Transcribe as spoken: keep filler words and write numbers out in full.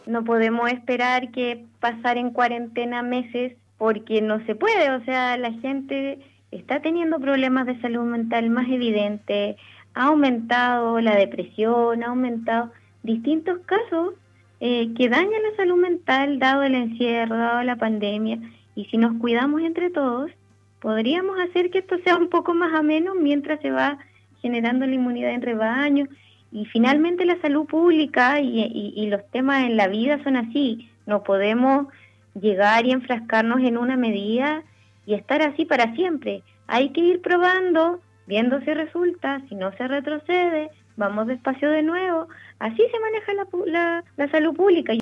No podemos esperar que pasar en cuarentena meses porque no se puede, o sea, la gente está teniendo problemas de salud mental más evidentes, ha aumentado la depresión, ha aumentado distintos casos eh, que dañan la salud mental dado el encierro, dado la pandemia, y si nos cuidamos entre todos, podríamos hacer que esto sea un poco más ameno mientras se va generando la inmunidad en rebaño. Y finalmente la salud pública y, y, y los temas en la vida son así. No podemos llegar y enfrascarnos en una medida y estar así para siempre. Hay que ir probando, viendo si resulta, si no se retrocede, vamos despacio de nuevo. Así se maneja la, la, la salud pública.